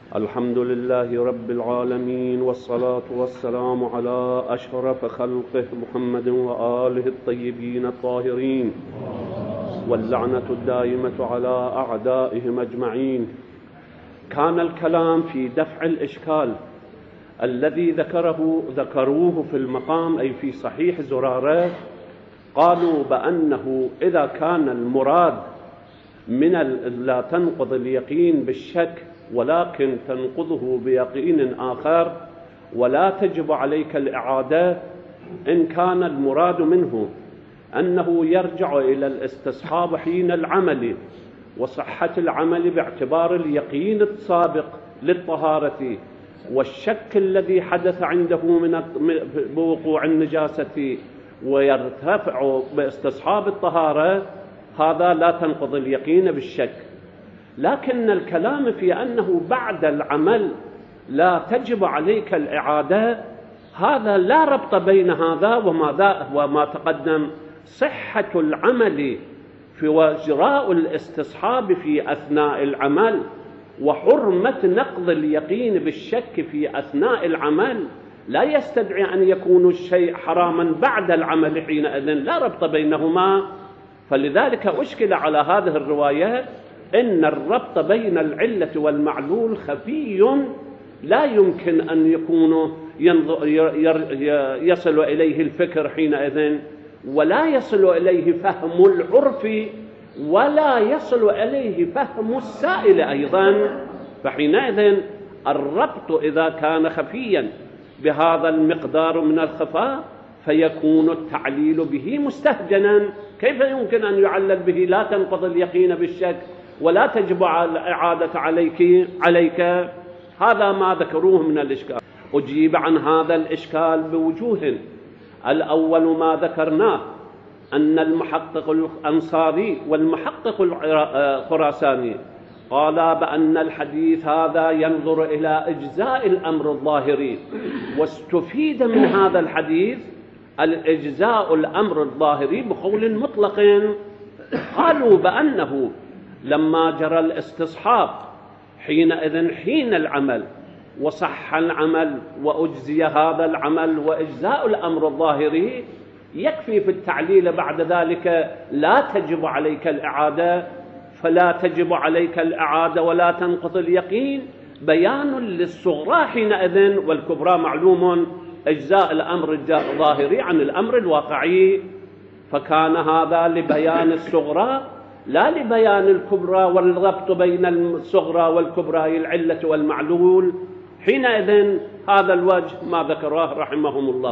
الحمد لله رب العالمين، والصلاة والسلام على أشرف خلقه محمد وآله الطيبين الطاهرين، واللعنة الدائمة على أعدائهم أجمعين. كان الكلام في دفع الإشكال الذي ذكروه في المقام، أي في صحيح زرارة. قالوا بأنه إذا كان المراد من لا تنقض اليقين بالشك ولكن تنقضه بيقين آخر ولا تجب عليك الإعادة، إن كان المراد منه أنه يرجع إلى الاستصحاب حين العمل وصحة العمل باعتبار اليقين السابق للطهارة والشك الذي حدث عنده بوقوع النجاسة ويرتفع باستصحاب الطهارة، هذا لا تنقض اليقين بالشك. لكن الكلام في أنه بعد العمل لا تجب عليك الإعادة، هذا لا ربط بين هذا وما تقدم. صحة العمل في وجراء الاستصحاب في أثناء العمل وحرمة نقض اليقين بالشك في أثناء العمل لا يستدعي أن يكون الشيء حراما بعد العمل حينئذ، لا ربط بينهما. فلذلك أشكل على هذه الرواية إن الربط بين العلة والمعلول خفي، لا يمكن أن يكون يصل إليه الفكر حينئذ، ولا يصل إليه فهم العرف، ولا يصل إليه فهم السائل أيضا. فحينئذ الربط إذا كان خفيا بهذا المقدار من الخفاء فيكون التعليل به مستهجنا. كيف يمكن أن يعلل به لا تنقض اليقين بالشك ولا تجب الإعادة عليك؟ هذا ما ذكروه من الإشكال. أجيب عن هذا الإشكال بوجوه. الأول ما ذكرناه أن المحقق الأنصاري والمحقق الخراساني قالا بأن الحديث هذا ينظر إلى إجزاء الأمر الظاهري، واستفيد من هذا الحديث الإجزاء الأمر الظاهري بقول مطلق. قالوا بأنه لما جرى الاستصحاب حينئذ حين العمل وصح العمل وأجزي هذا العمل وإجزاء الأمر الظاهري، يكفي في التعليل بعد ذلك لا تجب عليك الإعادة، فلا تجب عليك الإعادة ولا تنقض اليقين بيان للصغرى حينئذ، والكبرى معلوم إجزاء الأمر الظاهري عن الأمر الواقعي. فكان هذا لبيان الصغرى لا لبيان الكبرى، والربط بين الصغرى والكبرى العلة والمعلول. حينئذ هذا الوجه ما ذكره رحمهم الله،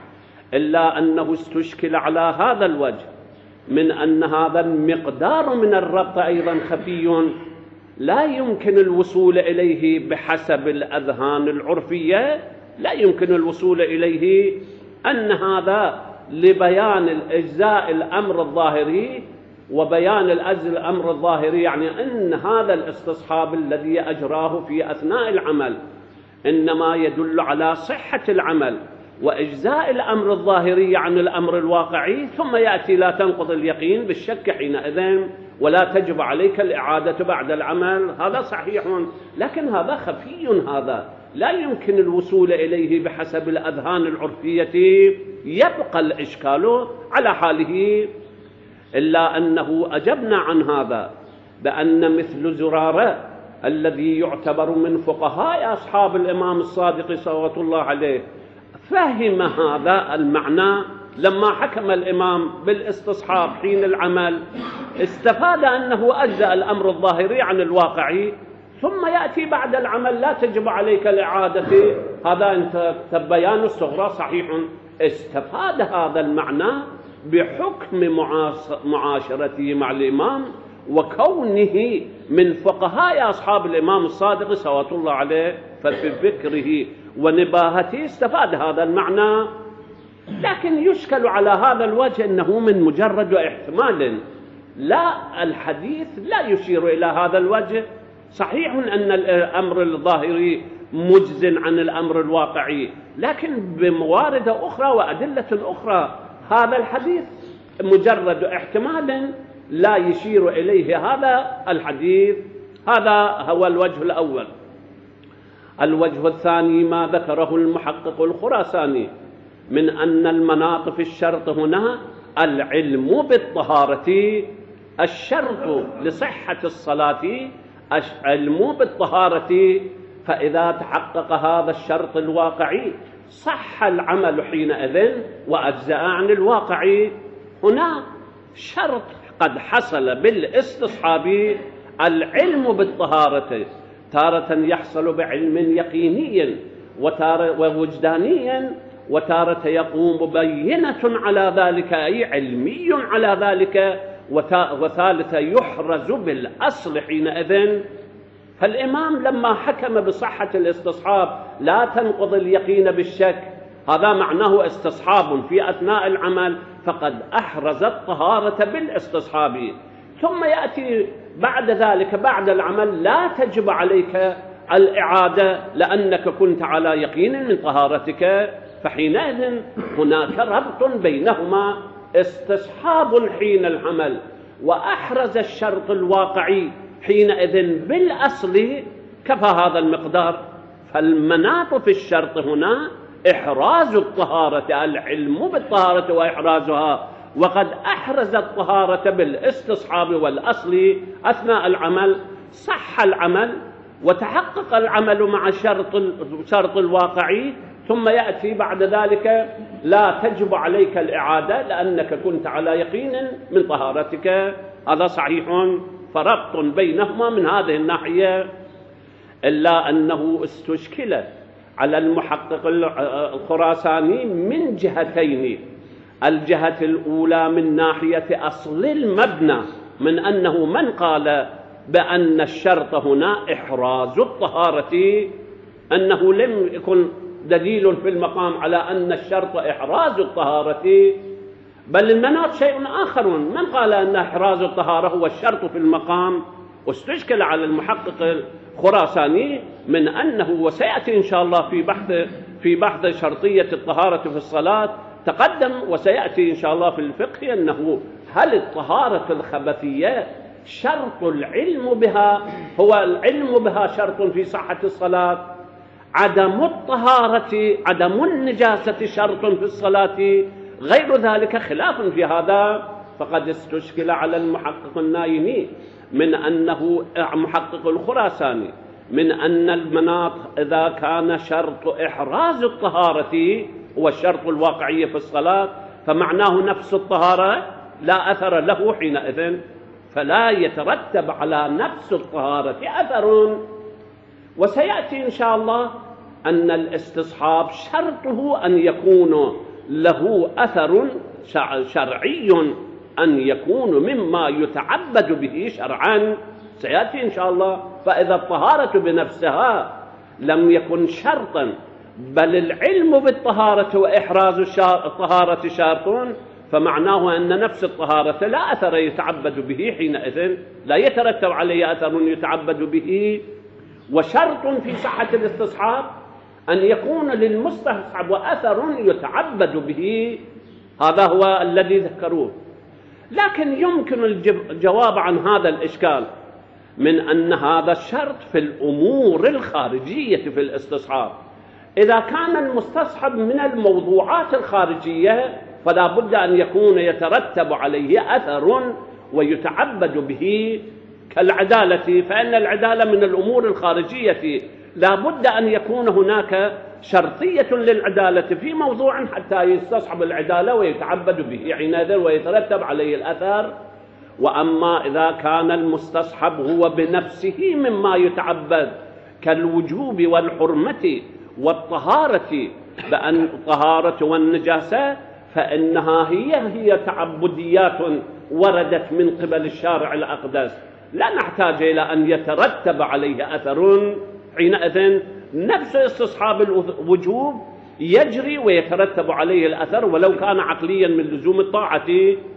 إلا أنه استشكل على هذا الوجه من أن هذا المقدار من الربط أيضا خفي لا يمكن الوصول إليه بحسب الأذهان العرفية، لا يمكن الوصول إليه أن هذا لبيان الإجزاء الأمر الظاهري وبيان الأمر الظاهري، يعني أن هذا الاستصحاب الذي أجراه في أثناء العمل إنما يدل على صحة العمل وإجزاء الأمر الظاهري عن الأمر الواقعي، ثم يأتي لا تنقض اليقين بالشك حينئذ ولا تجب عليك الإعادة بعد العمل. هذا صحيح، لكن هذا خفي، هذا لا يمكن الوصول إليه بحسب الأذهان العرفية. يبقى الإشكال على حاله، إلا أنه أجبنا عن هذا بأن مثل زرارة الذي يعتبر من فقهاء أصحاب الإمام الصادق صلوات الله عليه فهم هذا المعنى لما حكم الإمام بالاستصحاب حين العمل، استفاد أنه أجزأ الأمر الظاهري عن الواقعي، ثم يأتي بعد العمل لا تجب عليك الإعادة. هذا أنت بيان الصغرى صحيح، استفاد هذا المعنى بحكم معاشرته مع الإمام وكونه من فقهاء أصحاب الإمام الصادق صلوات الله عليه، ففي فكره ونباهته استفاد هذا المعنى. لكن يشكل على هذا الوجه أنه من مجرد احتمال، لا الحديث لا يشير إلى هذا الوجه. صحيح أن الأمر الظاهري مجز عن الأمر الواقعي، لكن بموارد أخرى وأدلة أخرى. هذا الحديث مجرد احتمال لا يشير إليه هذا الحديث. هذا هو الوجه الأول. الوجه الثاني ما ذكره المحقق الخراساني من أن المناط في الشرط هنا العلم بالطهارة. الشرط لصحة الصلاة العلم بالطهارة، فإذا تحقق هذا الشرط الواقعي صح العمل حينئذ وأجزأ عن الواقع. هنا شرط قد حصل بالاستصحاب العلم بالطهارة، تارة يحصل بعلم يقيني ووجداني، وتارة يقوم بينة على ذلك أي علمي على ذلك، وثالثة يحرز بالأصل حينئذ. فالإمام لما حكم بصحة الاستصحاب لا تنقض اليقين بالشك، هذا معناه استصحاب في أثناء العمل، فقد أحرز الطهارة بالاستصحاب. ثم يأتي بعد ذلك بعد العمل لا تجب عليك الإعادة لأنك كنت على يقين من طهارتك، فحينئذ هناك ربط بينهما، استصحاب حين العمل وأحرز الشرط الواقعي حينئذ بالأصل، كفى هذا المقدار. فالمناط في الشرط هنا إحراز الطهارة، العلم بالطهارة وإحرازها، وقد أحرز الطهارة بالاستصحاب والأصل أثناء العمل، صح العمل وتحقق العمل مع الشرط الواقعي. ثم يأتي بعد ذلك لا تجب عليك الإعادة لأنك كنت على يقين من طهارتك، هذا صحيح، فربط بينهما من هذه الناحية. إلا أنه استشكل على المحقق الخراساني من جهتين. الجهة الأولى من ناحية أصل المبنى، من أنه من قال بأن الشرط هنا إحراز الطهارة، أنه لم يكن دليل في المقام على أن الشرط إحراز الطهارة، بل المناط شيء آخر. من قال أن إحراز الطهارة هو الشرط في المقام؟ واستشكل على المحقق الخراساني من أنه، وسيأتي إن شاء الله في بحث شرطية الطهارة في الصلاة تقدم، وسيأتي إن شاء الله في الفقه أنه هل الطهارة الخبثية شرط العلم بها، هو العلم بها شرط في صحة الصلاة؟ عدم الطهارة عدم النجاسة شرط في الصلاة؟ غير ذلك خلاف في هذا. فقد استشكل على المحقق النايمي من أنه محقق الخراساني من أن المناط إذا كان شرط إحراز الطهارة هو الشرط الواقعي في الصلاة، فمعناه نفس الطهارة لا أثر له حينئذ، فلا يترتب على نفس الطهارة أثر. وسيأتي إن شاء الله أن الاستصحاب شرطه أن يكون له أثر شرعي، أن يكون مما يتعبد به شرعا، سيأتي إن شاء الله. فإذا الطهارة بنفسها لم يكن شرطا، بل العلم بالطهارة وإحراز الطهارة شرط، فمعناه أن نفس الطهارة لا أثر يتعبد به حينئذ، لا يترتب عليه أثر يتعبد به. وشرط في صحة الاستصحاب أن يكون للمستصحب وأثر يتعبد به، هذا هو الذي ذكروه. لكن يمكن الجواب عن هذا الإشكال من أن هذا الشرط في الأمور الخارجية في الاستصحاب. إذا كان المستصحب من الموضوعات الخارجية فلا بد أن يكون يترتب عليه أثر ويتعبد به، كالعدالة، فإن العدالة من الأمور الخارجية، لا بد أن يكون هناك شرطية للعدالة في موضوع حتى يستصحب العدالة ويتعبد به حينئذ ويترتب عليه الأثر. وأما إذا كان المستصحب هو بنفسه مما يتعبد كالوجوب والحرمة والطهارة، بأن الطهارة والنجاسة فإنها هي تعبديات وردت من قبل الشارع الأقدس، لا نحتاج إلى أن يترتب عليه أثر. حينئذ نفس استصحاب الوجوب يجري ويترتب عليه الأثر ولو كان عقليا من لزوم الطاعة،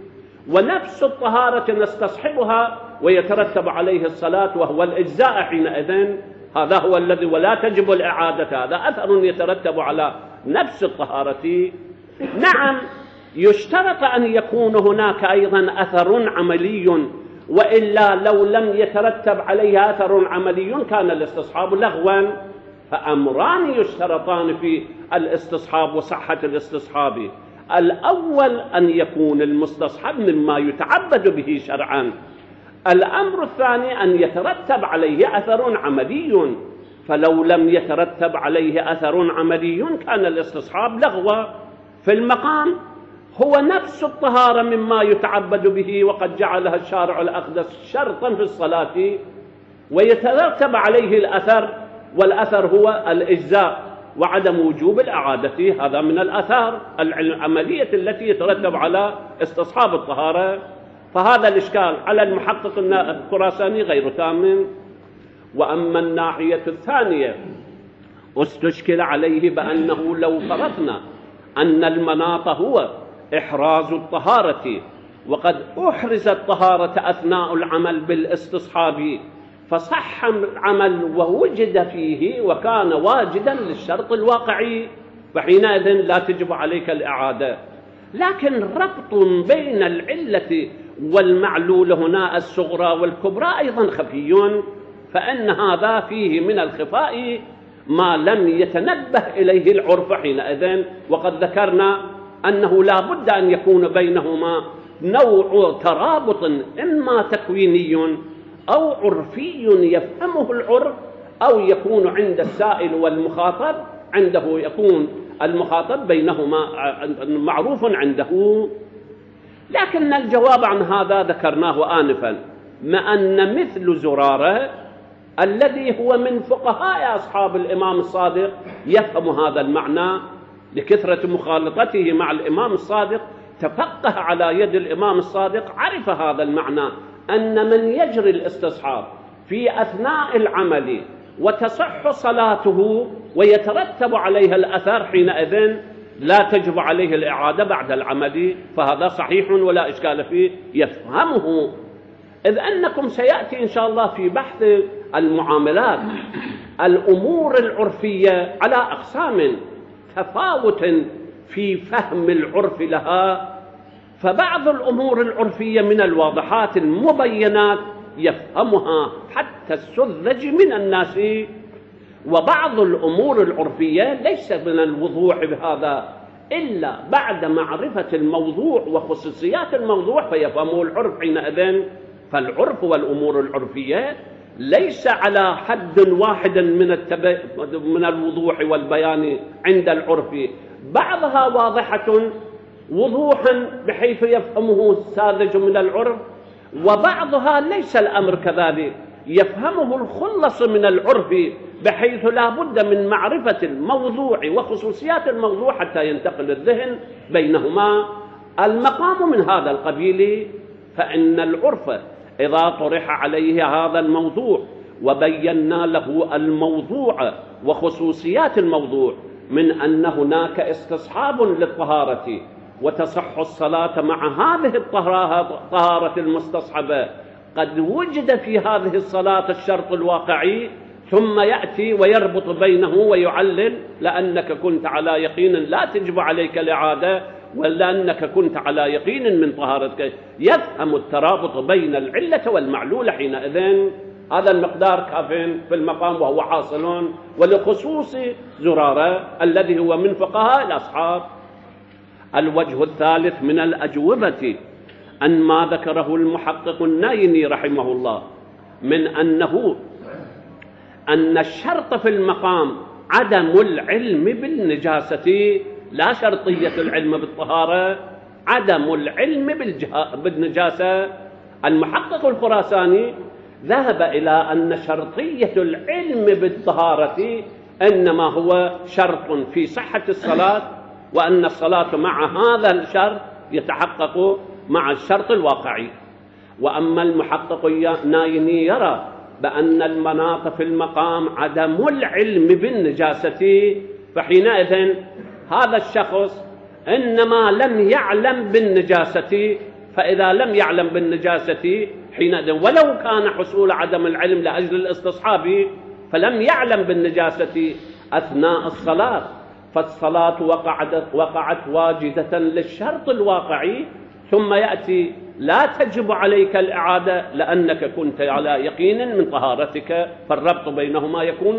ونفس الطهارة نستصحبها ويترتب عليه الصلاة وهو الإجزاء حينئذ، هذا هو الذي ولا تجب الإعادة، هذا أثر يترتب على نفس الطهارة. نعم يشترط أن يكون هناك أيضا أثر عملي، وإلا لو لم يترتب عليه أثر عملي كان الاستصحاب لغوا. فأمران يشترطان في الاستصحاب وصحة الاستصحاب: الأول أن يكون المستصحب مما يتعبد به شرعا، الأمر الثاني أن يترتب عليه أثر عملي، فلو لم يترتب عليه أثر عملي كان الاستصحاب لغوا. في المقام هو نفس الطهارة مما يتعبد به، وقد جعلها الشارع الأقدس شرطا في الصلاة، ويترتب عليه الأثر، والأثر هو الإجزاء وعدم وجوب الإعادة. هذا من الآثار العملية التي يترتب على استصحاب الطهارة. فهذا الإشكال على المحقق الخراساني غير تام. وأما الناحية الثانية استشكل عليه بأنه لو فرضنا أن المناط هو إحراز الطهارة، وقد أحرز الطهارة أثناء العمل بالاستصحاب، فصح العمل ووجد فيه وكان واجدا للشرط الواقعي، فحينئذ لا تجب عليك الإعادة. لكن ربط بين العلة والمعلول هنا الصغرى والكبرى أيضا خفي، فإن هذا فيه من الخفاء ما لم يتنبه إليه العرف حينئذ. وقد ذكرنا أنه لا بد أن يكون بينهما نوع ترابط إما تكويني أو عرفي يفهمه العرف، أو يكون عند السائل والمخاطب، عنده يكون المخاطب بينهما معروف عنده. لكن الجواب عن هذا ذكرناه آنفا، ما أن مثل زرارة الذي هو من فقهاء أصحاب الإمام الصادق يفهم هذا المعنى لكثرة مخالطته مع الإمام الصادق، تفقه على يد الإمام الصادق، عرف هذا المعنى، أن من يجري الاستصحاب في أثناء العمل وتصح صلاته ويترتب عليها الأثر، حينئذ لا تجب عليه الإعادة بعد العمل، فهذا صحيح ولا إشكال فيه، يفهمه. إذ أنكم سيأتي إن شاء الله في بحث المعاملات الأمور العرفية على أقسام، تفاوت في فهم العرف لها، فبعض الأمور العرفية من الواضحات المبينات يفهمها حتى السذج من الناس، وبعض الأمور العرفية ليس من الوضوح بهذا إلا بعد معرفة الموضوع وخصوصيات الموضوع فيفهمه العرف حينئذ. فالعرف والأمور العرفية ليس على حد واحد من الوضوح والبيان عند العرف، بعضها واضحة وضوحا بحيث يفهمه الساذج من العرف، وبعضها ليس الأمر كذلك، يفهمه الخلص من العرف بحيث لا بد من معرفة الموضوع وخصوصيات الموضوع حتى ينتقل الذهن بينهما. المقام من هذا القبيل، فإن العرف إذا طرح عليه هذا الموضوع وبينا له الموضوع وخصوصيات الموضوع من أن هناك استصحاب للطهارة وتصح الصلاة مع هذه الطهارة المستصحبة، قد وجد في هذه الصلاة الشرط الواقعي، ثم يأتي ويربط بينه ويعلل: لأنك كنت على يقين لا تجب عليك الإعادة، ولأنك كنت على يقين من طهارتك. يفهم الترابط بين العلة والمعلول حينئذ. هذا المقدار كاف في المقام وهو حاصل، ولخصوص زرارة الذي هو من فقهاء الأصحاب. الوجه الثالث من الأجوبة أن ما ذكره المحقق النايني رحمه الله من أن الشرط في المقام عدم العلم بالنجاسة، لا شرطية العلم بالطهارة، عدم العلم بالنجاسة. المحقق الخراساني ذهب إلى أن شرطية العلم بالطهارة إنما هو شرط في صحة الصلاة، وأن الصلاة مع هذا الشرط يتحقق مع الشرط الواقعي. وأما المحقق النايني يرى بأن المناط في المقام عدم العلم بالنجاسة، فحينئذ هذا الشخص إنما لم يعلم بالنجاسة، فإذا لم يعلم بالنجاسة حينئذ ولو كان حصول عدم العلم لأجل الاستصحاب، فلم يعلم بالنجاسة أثناء الصلاة، فالصلاة وقعت واجدة للشرط الواقعي، ثم يأتي: لا تجب عليك الإعادة لأنك كنت على يقين من طهارتك، فالربط بينهما يكون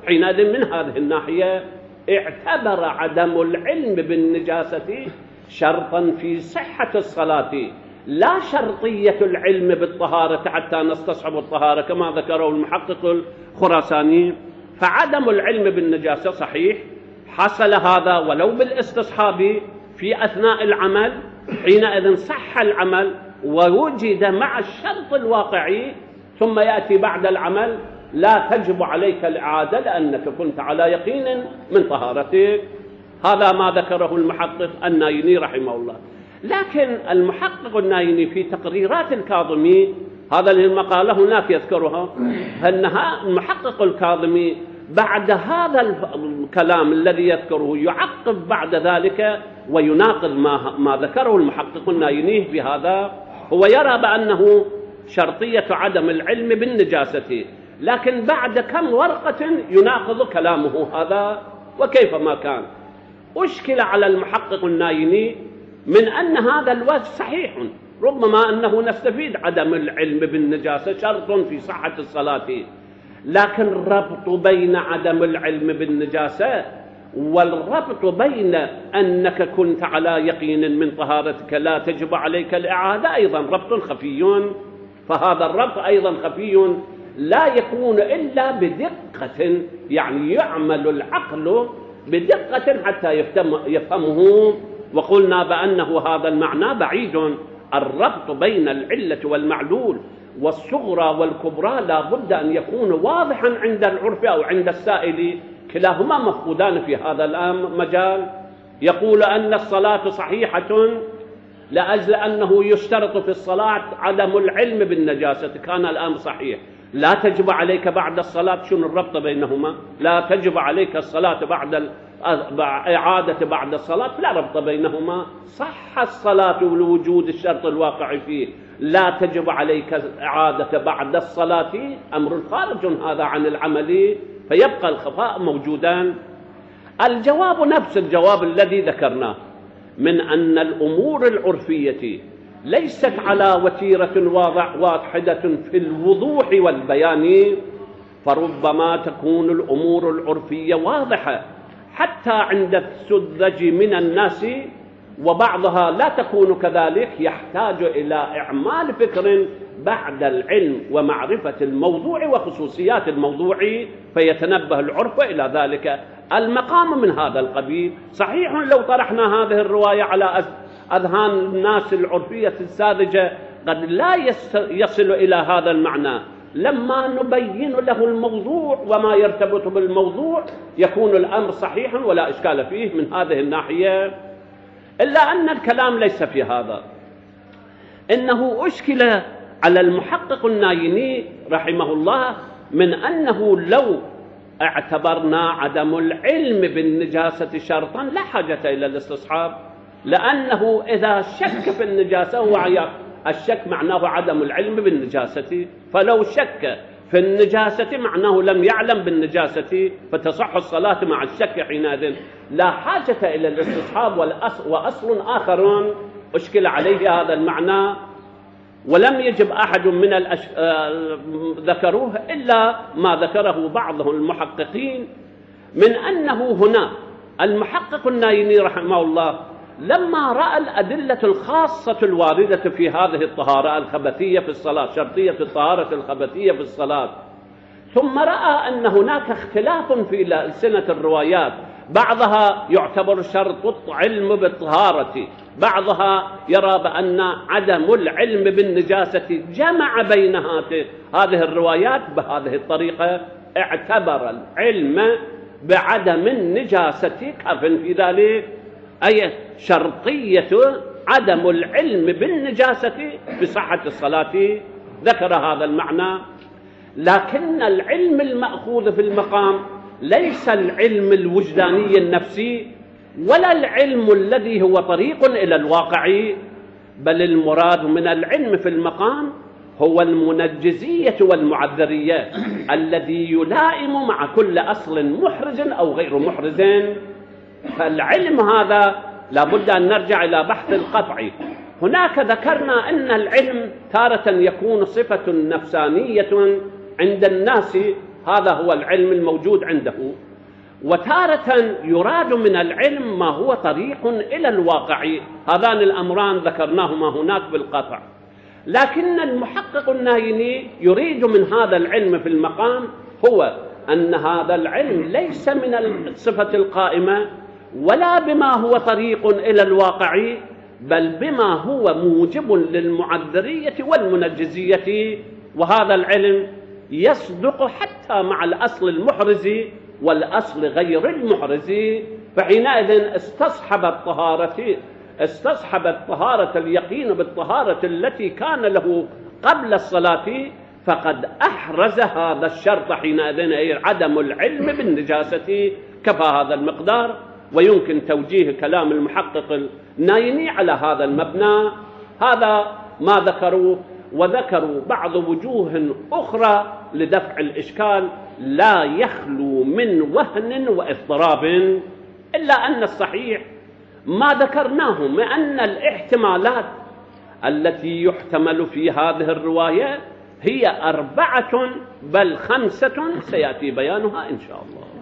حينئذ من هذه الناحية اعتبر عدم العلم بالنجاسة شرطا في صحة الصلاة، لا شرطية العلم بالطهارة حتى نستصحب الطهارة كما ذكره المحقق الخراساني. فعدم العلم بالنجاسة صحيح حصل هذا ولو بالاستصحاب في أثناء العمل، حينئذ صح العمل ووجد مع الشرط الواقعي، ثم يأتي بعد العمل لا تجب عليك الإعادة لأنك كنت على يقين من طهارتك. هذا ما ذكره المحقق النايني رحمه الله. لكن المحقق النايني في تقريرات الكاظمي، هذا المقالة هناك يذكرها، أنها المحقق الكاظمي بعد هذا الكلام الذي يذكره يعقب بعد ذلك ويناقض ما ذكره المحقق النايني بهذا. هو يرى بأنه شرطية عدم العلم بالنجاسة، لكن بعد كم ورقة يناقض كلامه هذا وكيف ما كان. أشكل على المحقق النايني من أن هذا الوجه صحيح، ربما أنه نستفيد عدم العلم بالنجاسة شرط في صحة الصلاة، لكن الربط بين عدم العلم بالنجاسة والربط بين أنك كنت على يقين من طهارتك لا تجب عليك الإعادة أيضا ربط خفي. فهذا الربط أيضا خفي لا يكون إلا بدقة، يعني يعمل العقل بدقة حتى يفهمه. وقلنا بأنه هذا المعنى بعيد. الربط بين العلة والمعلول والصغرى والكبرى لا بد أن يكون واضحا عند العرف أو عند السائل، كلاهما مفقودان في هذا المجال. يقول أن الصلاة صحيحة لأجل أنه يشترط في الصلاة عدم العلم بالنجاسة، كان الأمر صحيح. لا تجب عليك بعد الصلاة، شنو الربط بينهما؟ لا تجب عليك الصلاة بعد إعادة بعد الصلاة، لا ربط بينهما. صح الصلاة لوجود الشرط الواقع فيه، لا تجب عليك إعادة بعد الصلاة، أمر خارج هذا عن العمل، فيبقى الخفاء موجودان. الجواب نفس الجواب الذي ذكرناه من أن الأمور العرفية ليست على وتيرة واحدة في الوضوح والبيان، فربما تكون الأمور العرفية واضحة حتى عند السذج من الناس، وبعضها لا تكون كذلك، يحتاج إلى إعمال فكر بعد العلم ومعرفة الموضوع وخصوصيات الموضوع، فيتنبه العرف إلى ذلك. المقام من هذا القبيل صحيح لو طرحنا هذه الرواية على أذهان الناس العرفية الساذجة قد لا يصل إلى هذا المعنى، لما نبين له الموضوع وما يرتبط بالموضوع يكون الأمر صحيحا ولا إشكال فيه من هذه الناحية. إلا أن الكلام ليس في هذا، إنه أشكل على المحقق النايني رحمه الله من أنه لو اعتبرنا عدم العلم بالنجاسة شرطا لا حاجة إلى الاستصحاب، لأنه إذا شك في النجاسة هو الشك معناه عدم العلم بالنجاسة، فلو شك في النجاسة معناه لم يعلم بالنجاسة، فتصح الصلاة مع الشك حينئذ، لا حاجة إلى الاستصحاب. وأصل آخر أشكل عليه هذا المعنى ولم يجب أحد من ذكروه إلا ما ذكره بعض المحققين، من أنه هنا المحقق النايني رحمه الله لما رأى الأدلة الخاصة الواردة في هذه الطهارة الخبثية في الصلاة، شرطية الطهارة الخبثية في الصلاة، ثم رأى أن هناك اختلاف في ألسنة الروايات، بعضها يعتبر شرط العلم بالطهارة، بعضها يرى بأن عدم العلم بالنجاسة، جمع بين هذه الروايات بهذه الطريقة، اعتبر العلم بعدم النجاسة كافٍ في ذلك، أي شرطية عدم العلم بالنجاسة بصحة الصلاة، ذكر هذا المعنى. لكن العلم المأخوذ في المقام ليس العلم الوجداني النفسي ولا العلم الذي هو طريق إلى الواقع، بل المراد من العلم في المقام هو المنجزية والمعذرية الذي يلائم مع كل أصل محرز أو غير محرز. فالعلم هذا لابد أن نرجع إلى بحث القطع. هناك ذكرنا أن العلم تارة يكون صفة نفسانية عند الناس هذا هو العلم الموجود عنده. وتارة يراد من العلم ما هو طريق إلى الواقع. هذان الأمران ذكرناهما هناك بالقطع. لكن المحقق النايني يريد من هذا العلم في المقام هو أن هذا العلم ليس من الصفة القائمة ولا بما هو طريق إلى الواقع، بل بما هو موجب للمعذرية والمنجزية. وهذا العلم يصدق حتى مع الأصل المحرز والأصل غير المحرز. فحينئذ استصحب الطهارة اليقين بالطهارة التي كان له قبل الصلاة، فقد أحرز هذا الشرط حينئذ، أي عدم العلم بالنجاسة. كفى هذا المقدار. ويمكن توجيه كلام المحقق النايني على هذا المبنى. هذا ما ذكروه، وذكروا بعض وجوه أخرى لدفع الإشكال لا يخلو من وهن واضطراب، إلا أن الصحيح ما ذكرناه من أن الاحتمالات التي يحتمل في هذه الرواية هي 4 بل 5 سيأتي بيانها إن شاء الله.